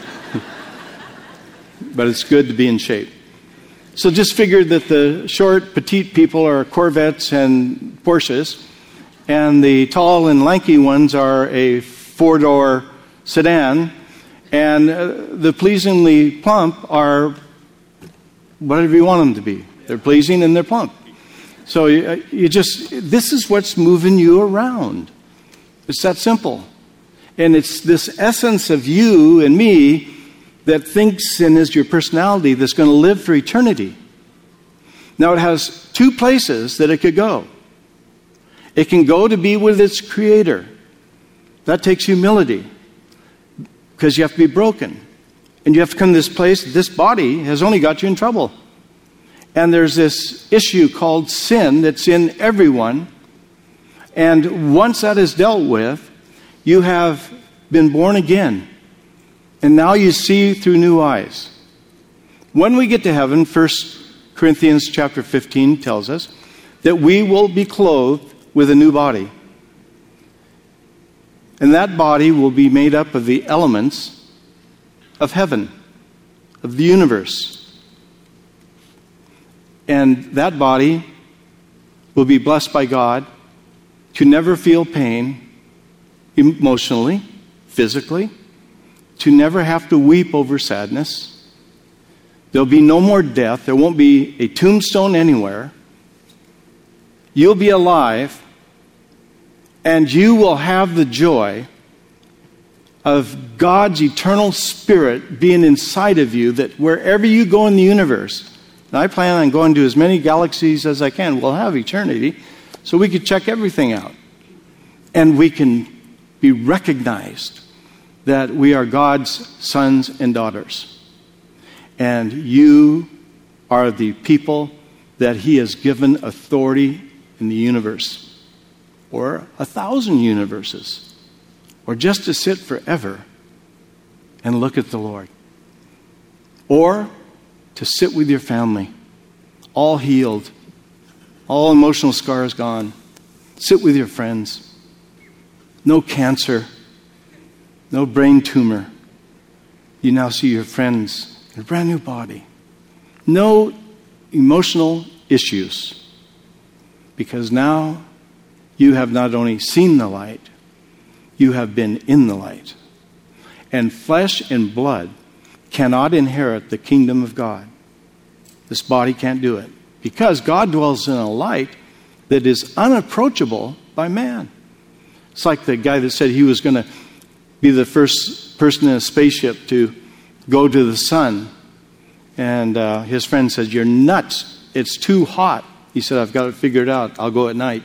But it's good to be in shape. So just figure that the short, petite people are Corvettes and Porsches, and the tall and lanky ones are a four-door sedan, and the pleasingly plump are whatever you want them to be. They're pleasing and they're plump. So this is what's moving you around. It's that simple. And it's this essence of you and me that thinks and is your personality that's going to live for eternity. Now, it has two places that it could go. It can go to be with its Creator. That takes humility, because you have to be broken. And you have to come to this place. This body has only got you in trouble. And there's this issue called sin that's in everyone. And once that is dealt with, you have been born again. And now you see through new eyes. When we get to heaven, 1 Corinthians chapter 15 tells us that we will be clothed with a new body. And that body will be made up of the elements of heaven, of the universe. And that body will be blessed by God to never feel pain emotionally, physically, to never have to weep over sadness. There'll be no more death. There won't be a tombstone anywhere. You'll be alive, and you will have the joy of God's eternal Spirit being inside of you, that wherever you go in the universe, and I plan on going to as many galaxies as I can, we'll have eternity, so we can check everything out. And we can be recognized that we are God's sons and daughters. And you are the people that He has given authority in the universe, or 1,000 universes, or just to sit forever and look at the Lord, or to sit with your family, all healed, all emotional scars gone, sit with your friends, no cancer, no brain tumor. You now see your friends in a brand new body. No emotional issues, because now you have not only seen the light, you have been in the light. And flesh and blood cannot inherit the kingdom of God. This body can't do it, because God dwells in a light that is unapproachable by man. It's like the guy that said he was going to be the first person in a spaceship to go to the sun. And his friend said, "You're nuts. It's too hot." He said, "I've got it figured out. I'll go at night."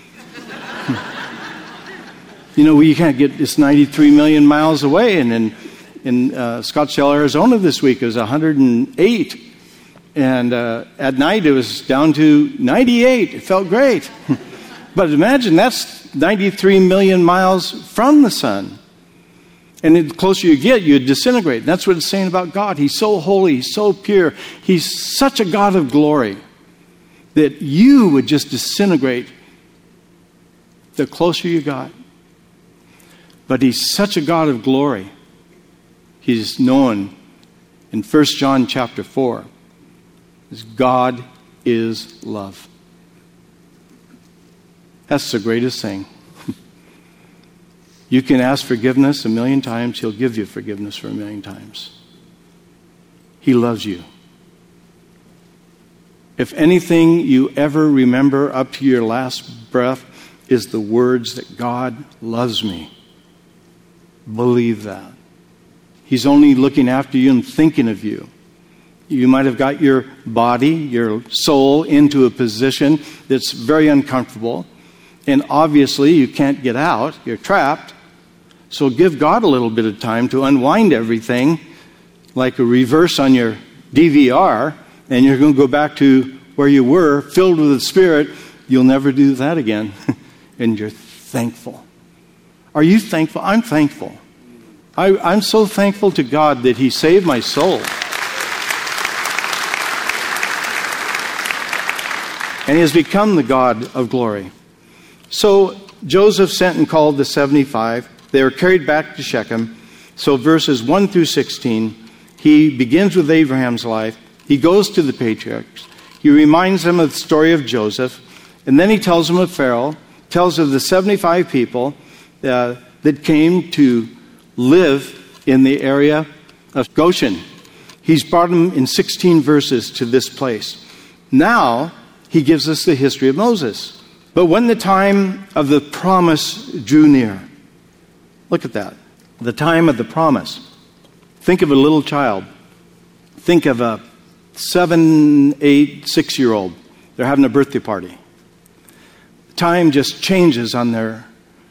You know, you can't get, it's 93 million miles away. And in Scottsdale, Arizona this week, it was 108. And at night, it was down to 98. It felt great. But imagine, that's 93 million miles from the sun. And the closer you get, you disintegrate. That's what it's saying about God. He's so holy, he's so pure. He's such a God of glory that you would just disintegrate the closer you got. But he's such a God of glory. He's known in 1 John chapter 4 as God is love. That's the greatest thing. You can ask forgiveness 1,000,000 times. He'll give you forgiveness for 1,000,000 times. He loves you. If anything you ever remember up to your last breath is the words that God loves me, believe that. He's only looking after you and thinking of you. You might have got your body, your soul, into a position that's very uncomfortable. And obviously you can't get out. You're trapped. So give God a little bit of time to unwind everything, like a reverse on your DVR, and you're going to go back to where you were, filled with the Spirit. You'll never do that again. And you're thankful. Are you thankful? I'm thankful. I'm so thankful to God that He saved my soul. And He has become the God of glory. So Joseph sent and called the 75. They were carried back to Shechem. So verses 1 through 16, he begins with Abraham's life. He goes to the patriarchs. He reminds them of the story of Joseph. And then he tells them of Pharaoh, tells of the 75 people that came to live in the area of Goshen. He's brought them in 16 verses to this place. Now, he gives us the history of Moses. But when the time of the promise drew near, Look at that. The time of the promise. Think of a little child. Think of a 7, 8, 6-year-old. They're having a birthday party. Time just changes on their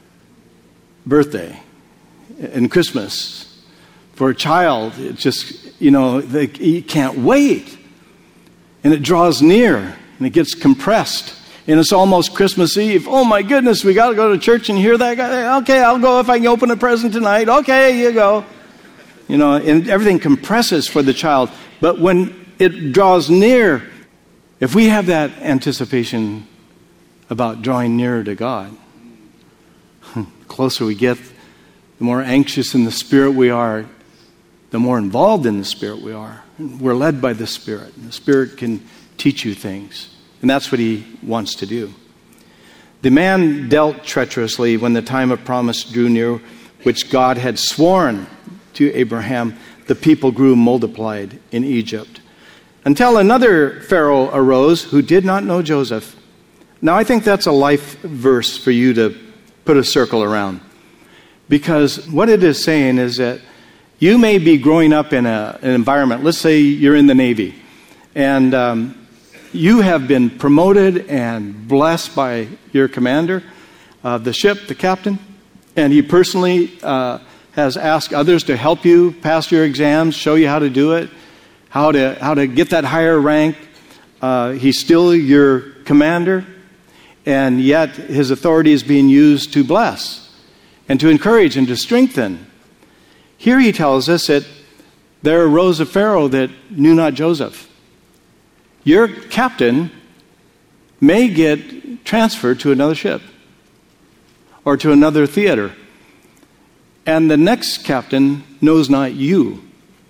birthday and Christmas. For a child, it's just, you can't wait. And it draws near, and it gets compressed. And it's almost Christmas Eve. Oh, my goodness, we got to go to church and hear that guy. Okay, I'll go if I can open a present tonight. Okay, you go. And everything compresses for the child. But when it draws near, if we have that anticipation about drawing nearer to God, the closer we get, the more anxious in the Spirit we are, the more involved in the Spirit we are. We're led by the Spirit. And the Spirit can teach you things. And that's what He wants to do. The man dealt treacherously when the time of promise drew near, which God had sworn to Abraham. The people grew multiplied in Egypt, until another Pharaoh arose who did not know Joseph. Now, I think that's a life verse for you to put a circle around. Because what it is saying is that you may be growing up in an environment, let's say you're in the Navy, and you have been promoted and blessed by your commander of the ship, the captain, and he personally has asked others to help you pass your exams, show you how to do it, how to get that higher rank. He's still your commander, and yet his authority is being used to bless and to encourage and to strengthen. Here he tells us that there arose a Pharaoh that knew not Joseph. Your captain may get transferred to another ship or to another theater, and the next captain knows not you.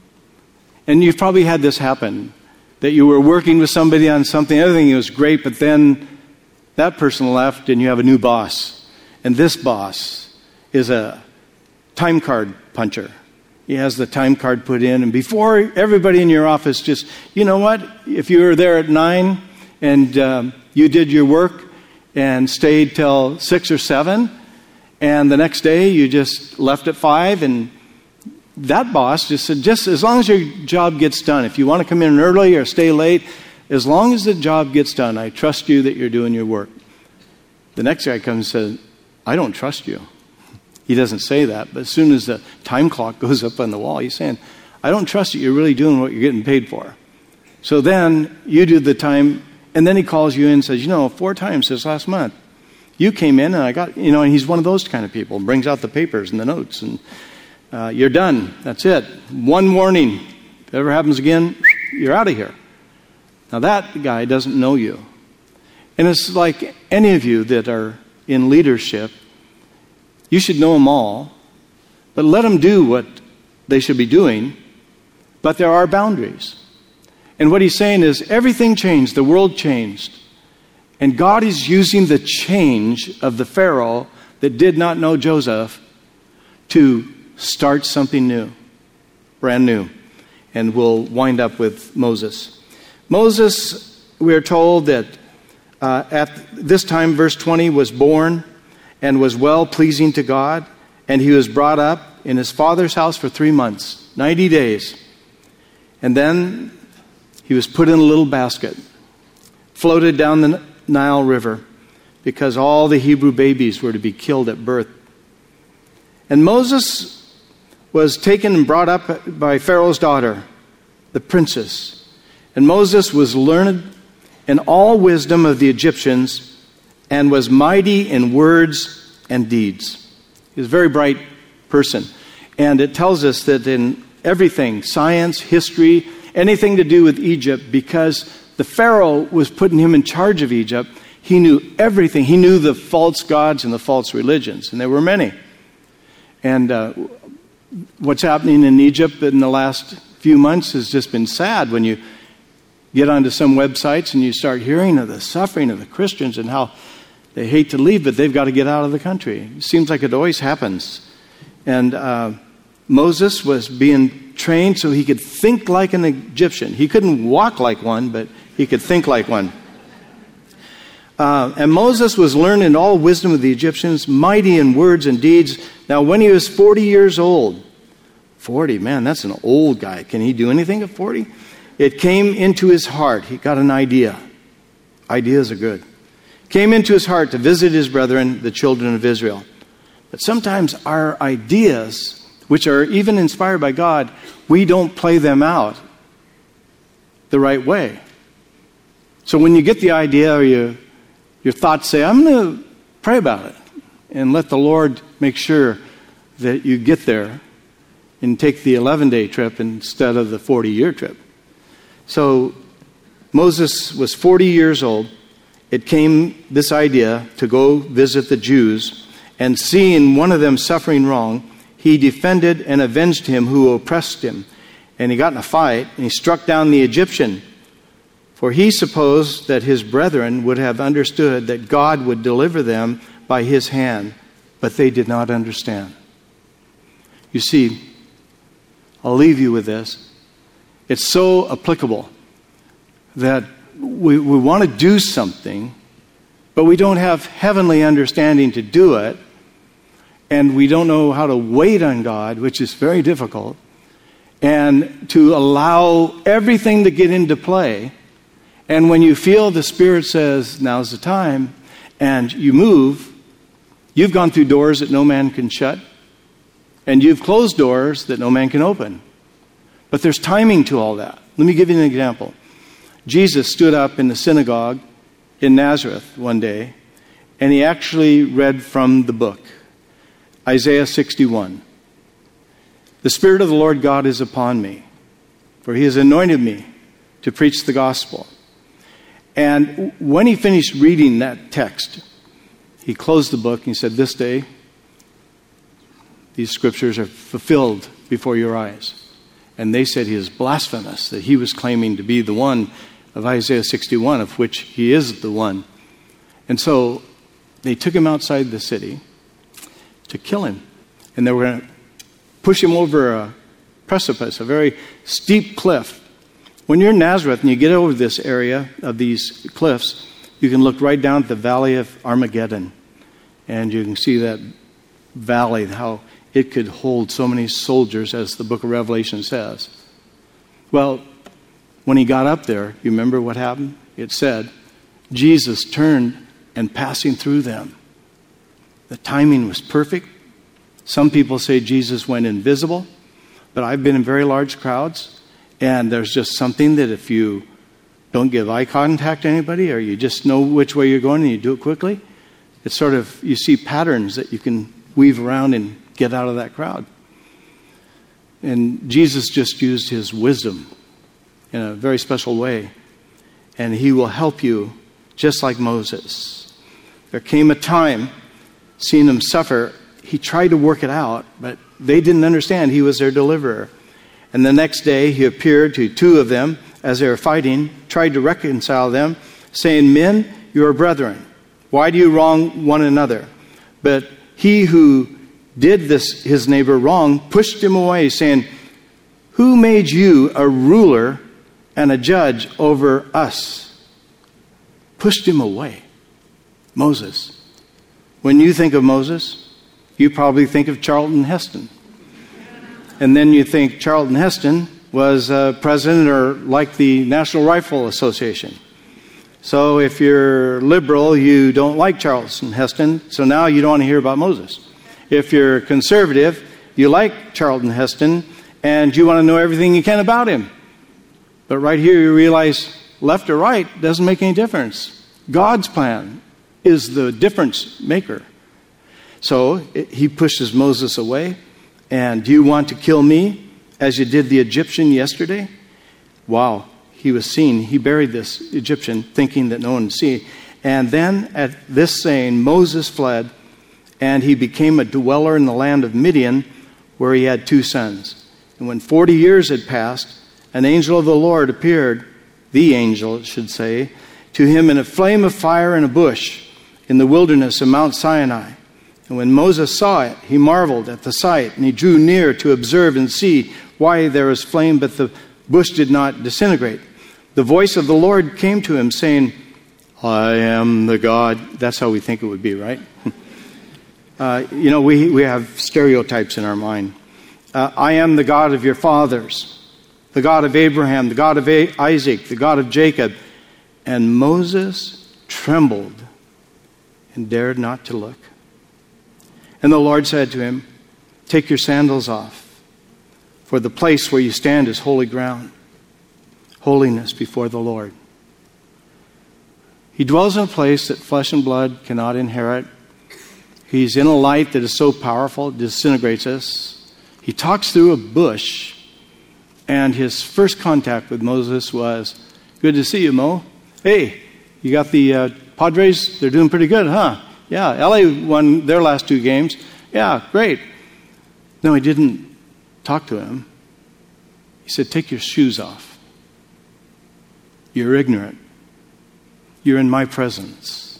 And you've probably had this happen, that you were working with somebody on something, everything was great, but then that person left and you have a new boss. And this boss is a time card puncher. He has the time card put in, and before everybody in your office just, you know what, if you were there at 9 and you did your work and stayed till 6 or 7, and the next day you just left at 5, and that boss just said, just as long as your job gets done, if you want to come in early or stay late, as long as the job gets done, I trust you that you're doing your work. The next guy comes and says, I don't trust you. He doesn't say that, but as soon as the time clock goes up on the wall, he's saying, I don't trust that you're really doing what you're getting paid for. So then you do the time, and then he calls you in and says, 4 times this last month, you came in and I got, and he's one of those kind of people, brings out the papers and the notes, and you're done. That's it. One warning. If it ever happens again, you're out of here. Now that guy doesn't know you. And it's like any of you that are in leadership, you should know them all, but let them do what they should be doing, but there are boundaries. And what he's saying is everything changed, the world changed, and God is using the change of the Pharaoh that did not know Joseph to start something new, brand new. And we'll wind up with Moses. Moses, we are told that at this time, verse 20, was born and was well-pleasing to God, and he was brought up in his father's house for 3 months, 90 days. And then he was put in a little basket, floated down the Nile River, because all the Hebrew babies were to be killed at birth. And Moses was taken and brought up by Pharaoh's daughter, the princess. And Moses was learned in all wisdom of the Egyptians and was mighty in words and deeds. He was a very bright person. And it tells us that in everything, science, history, anything to do with Egypt, because the Pharaoh was putting him in charge of Egypt, he knew everything. He knew the false gods and the false religions, and there were many. And what's happening in Egypt in the last few months has just been sad when you get onto some websites and you start hearing of the suffering of the Christians and how they hate to leave, but they've got to get out of the country. It seems like it always happens. And Moses was being trained so he could think like an Egyptian. He couldn't walk like one, but he could think like one. And Moses was learned in all wisdom of the Egyptians, mighty in words and deeds. Now, when he was 40 years old, 40, man, that's an old guy. Can he do anything at 40? It came into his heart. He got an idea. Ideas are good. Came into his heart to visit his brethren, the children of Israel. But sometimes our ideas, which are even inspired by God, we don't play them out the right way. So when you get the idea or your thoughts say, I'm going to pray about it and let the Lord make sure that you get there and take the 11-day trip instead of the 40-year trip. So Moses was 40 years old. It came this idea to go visit the Jews, and seeing one of them suffering wrong, he defended and avenged him who oppressed him. And he got in a fight, and he struck down the Egyptian. For he supposed that his brethren would have understood that God would deliver them by his hand, but they did not understand. You see, I'll leave you with this. It's so applicable that we want to do something, but we don't have heavenly understanding to do it, and we don't know how to wait on God, which is very difficult, and to allow everything to get into play. And when you feel the Spirit says, now's the time, and you move, you've gone through doors that no man can shut, and you've closed doors that no man can open. But there's timing to all that. Let me give you an example. Jesus stood up in the synagogue in Nazareth one day, and he actually read from the book, Isaiah 61. The Spirit of the Lord God is upon me, for he has anointed me to preach the gospel. And when he finished reading that text, he closed the book and he said, this day, these scriptures are fulfilled before your eyes. And they said he is blasphemous, that he was claiming to be the one of Isaiah 61, of which he is the one. And so they took him outside the city to kill him. And they were going to push him over a precipice, a very steep cliff. When you're in Nazareth and you get over this area of these cliffs, you can look right down at the valley of Armageddon. And you can see that valley, how it could hold so many soldiers, as the book of Revelation says. Well, when he got up there, you remember what happened? It said, Jesus turned and passing through them. The timing was perfect. Some people say Jesus went invisible, but I've been in very large crowds, and there's just something that if you don't give eye contact to anybody, or you just know which way you're going and you do it quickly, it's sort of, you see patterns that you can weave around and get out of that crowd. And Jesus just used his wisdom in a very special way. And he will help you just like Moses. There came a time, seeing him suffer, he tried to work it out, but they didn't understand he was their deliverer. And the next day he appeared to two of them as they were fighting, tried to reconcile them, saying, men, you are brethren. Why do you wrong one another? But he who did this, his neighbor, wrong, pushed him away, saying, who made you a ruler and a judge over us? Pushed him away. Moses. When you think of Moses, you probably think of Charlton Heston. And then you think Charlton Heston was president or like the National Rifle Association. So if you're liberal, you don't like Charlton Heston, so now you don't want to hear about Moses. If you're conservative, you like Charlton Heston, and you want to know everything you can about him. But right here you realize left or right doesn't make any difference. God's plan is the difference maker. So he pushes Moses away. And do you want to kill me as you did the Egyptian yesterday? Wow, he was seen. He buried this Egyptian thinking that no one would see. And then at this saying, Moses fled, and he became a dweller in the land of Midian, where he had 2 sons. And when 40 years had passed, an angel of the Lord appeared, the angel, it should say, to him in a flame of fire in a bush in the wilderness of Mount Sinai. And when Moses saw it, he marveled at the sight, and he drew near to observe and see why there was flame, but the bush did not disintegrate. The voice of the Lord came to him, saying, I am the God. That's how we think it would be, right? We have stereotypes in our mind. I am the God of your fathers, the God of Abraham, the God of Isaac, the God of Jacob. And Moses trembled and dared not to look. And the Lord said to him, take your sandals off, for the place where you stand is holy ground, holiness before the Lord. He dwells in a place that flesh and blood cannot inherit. He's in a light that is so powerful it disintegrates us. He talks through a bush, and his first contact with Moses was, good to see you, Mo. Hey, you got the Padres? They're doing pretty good, huh? Yeah, LA won their last 2 games. Yeah, great. No, he didn't talk to him. He said, take your shoes off. You're ignorant. You're in my presence.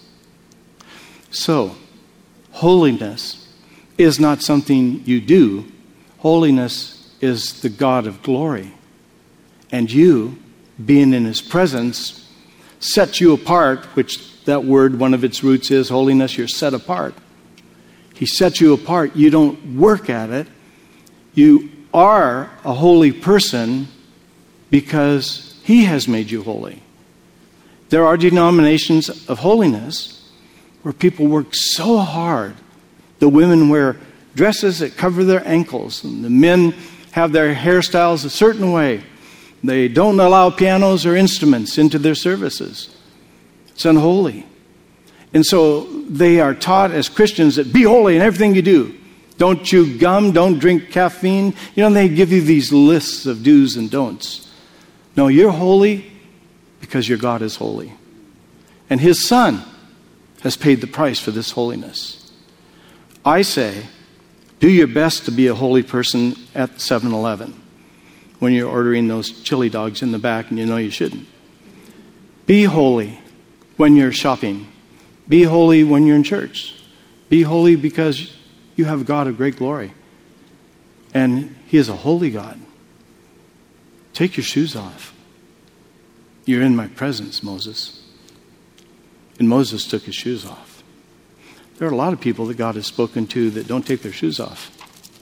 So, holiness is not something you do. Holiness is the God of glory. And you, being in his presence, sets you apart, which that word, one of its roots is holiness. You're set apart. He sets you apart. You don't work at it. You are a holy person because he has made you holy. There are denominations of holiness where people work so hard. The women wear dresses that cover their ankles, and the men have their hairstyles a certain way. They don't allow pianos or instruments into their services. It's unholy. And so they are taught as Christians that be holy in everything you do. Don't chew gum, don't drink caffeine. They give you these lists of do's and don'ts. No, you're holy because your God is holy. And his Son has paid the price for this holiness. I say, do your best to be a holy person at 7-Eleven when you're ordering those chili dogs in the back and you know you shouldn't. Be holy when you're shopping. Be holy when you're in church. Be holy because you have a God of great glory. And he is a holy God. Take your shoes off. You're in my presence, Moses. And Moses took his shoes off. There are a lot of people that God has spoken to that don't take their shoes off.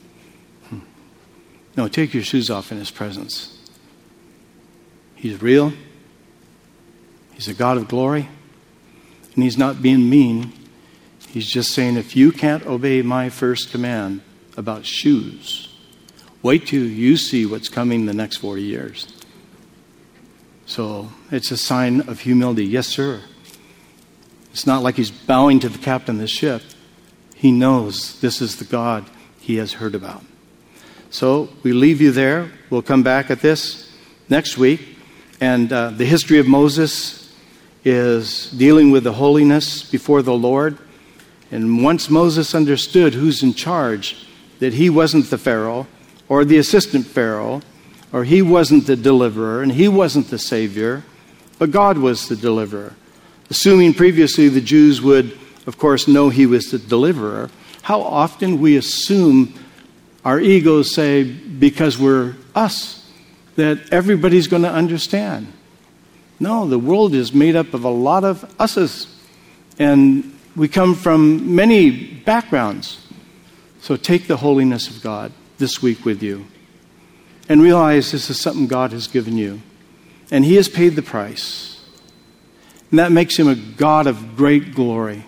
No, take your shoes off in his presence. He's real. He's a God of glory. And he's not being mean. He's just saying, if you can't obey my first command about shoes, wait till you see what's coming the next 40 years. So it's a sign of humility. Yes, sir. It's not like he's bowing to the captain of the ship. He knows this is the God he has heard about. So we leave you there. We'll come back at this next week. And the history of Moses is dealing with the holiness before the Lord. And once Moses understood who's in charge, that he wasn't the Pharaoh or the assistant Pharaoh, or he wasn't the deliverer and he wasn't the Savior, but God was the deliverer. Assuming previously the Jews would, of course, know he was the deliverer, how often we assume our egos say, because we're us, that everybody's going to understand. No, the world is made up of a lot of us's. And we come from many backgrounds. So take the holiness of God this week with you. And realize this is something God has given you. And he has paid the price. And that makes him a God of great glory.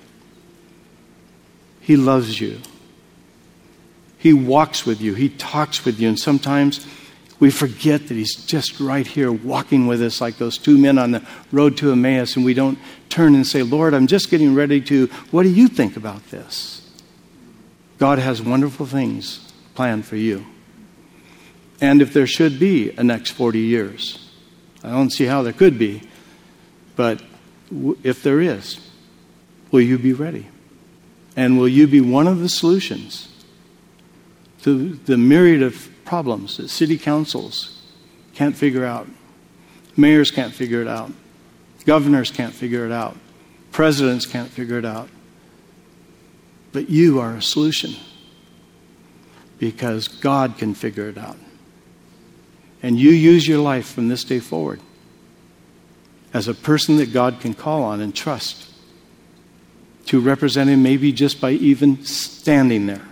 He loves you. He walks with you. He talks with you. And sometimes we forget that he's just right here walking with us like those 2 men on the road to Emmaus. And we don't turn and say, Lord, I'm just getting ready to, what do you think about this? God has wonderful things planned for you. And if there should be a next 40 years, I don't see how there could be, but if there is, will you be ready? And will you be one of the solutions to the myriad of problems that city councils can't figure out? Mayors can't figure it out. Governors can't figure it out. Presidents can't figure it out. But you are a solution because God can figure it out. And you use your life from this day forward. as a person that God can call on and trust to represent him, maybe just by even standing there.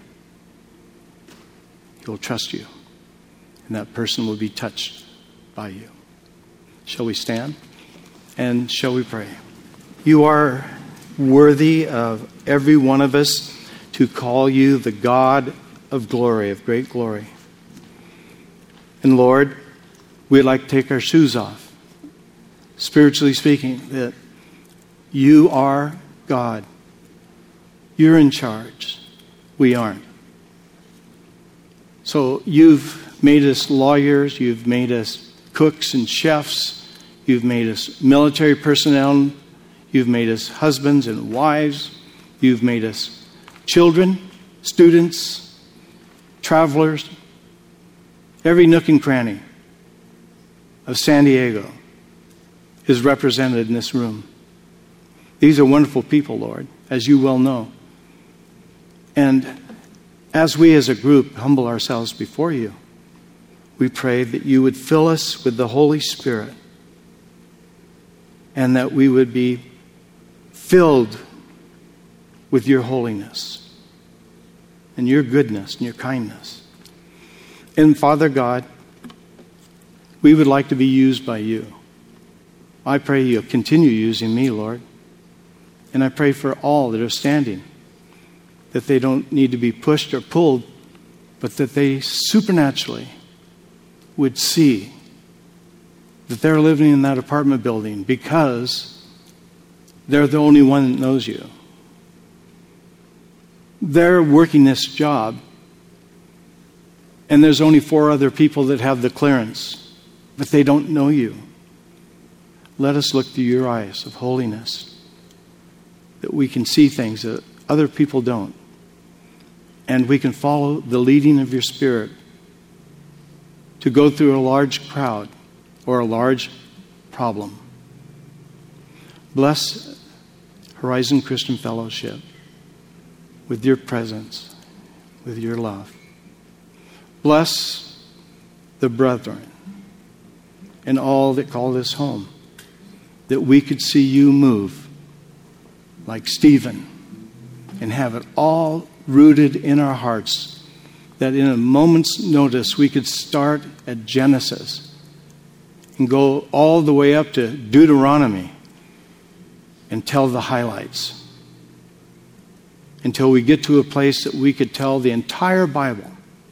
He'll trust you, and that person will be touched by you. Shall we stand? And shall we pray? You are worthy of every one of us to call you the God of glory, of great glory. And Lord, we'd like to take our shoes off, spiritually speaking, that you are God. You're in charge. We aren't. So you've made us lawyers, you've made us cooks and chefs, you've made us military personnel, you've made us husbands and wives, you've made us children, students, travelers, every nook and cranny of San Diego is represented in this room. These are wonderful people, Lord, as you well know. And as we as a group humble ourselves before you, we pray that you would fill us with the Holy Spirit and that we would be filled with your holiness and your goodness and your kindness. And Father God, we would like to be used by you. I pray you'll continue using me, Lord. And I pray for all that are standing, that they don't need to be pushed or pulled, but that they supernaturally would see that they're living in that apartment building because they're the only one that knows you. They're working this job, and there's only 4 other people that have the clearance, but they don't know you. Let us look through your eyes of holiness, that we can see things that other people don't. And we can follow the leading of your Spirit to go through a large crowd or a large problem. Bless Horizon Christian Fellowship with your presence, with your love. Bless the brethren and all that call this home, that we could see you move like Stephen and have it all rooted in our hearts, that in a moment's notice we could start at Genesis and go all the way up to Deuteronomy and tell the highlights until we get to a place that we could tell the entire Bible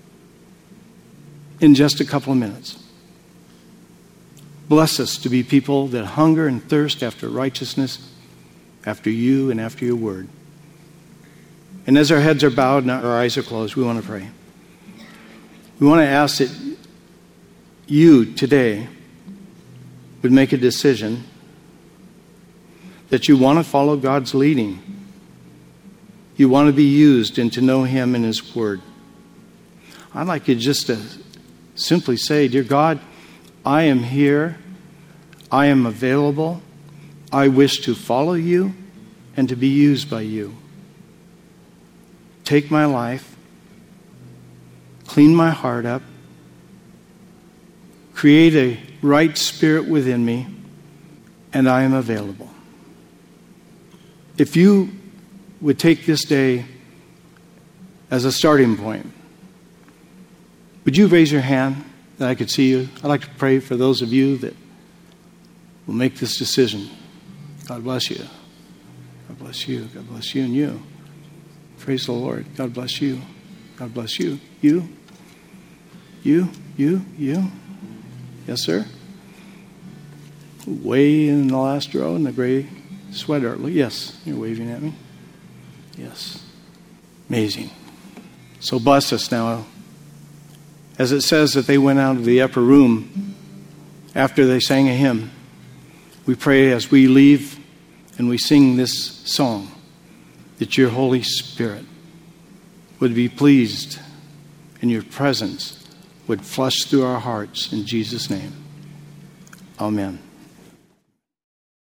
in just a couple of minutes. Bless us to be people that hunger and thirst after righteousness, after you and after your word. And as our heads are bowed and our eyes are closed, we want to pray. We want to ask that you today would make a decision that you want to follow God's leading. You want to be used and to know him and his word. I'd like you just to simply say, dear God, I am here. I am available. I wish to follow you and to be used by you. Take my life, clean my heart up, create a right spirit within me, and I am available. If you would take this day as a starting point, would you raise your hand that I could see you? I'd like to pray for those of you that will make this decision. God bless you. God bless you. God bless you and you. Praise the Lord. God bless you. God bless you. You. Yes, sir. Way in the last row in the gray sweater. Yes, you're waving at me. Yes. Amazing. So bless us now. As it says that they went out of the upper room after they sang a hymn, we pray as we leave and we sing this song, that your Holy Spirit would be pleased and your presence would flush through our hearts. In Jesus' name, amen.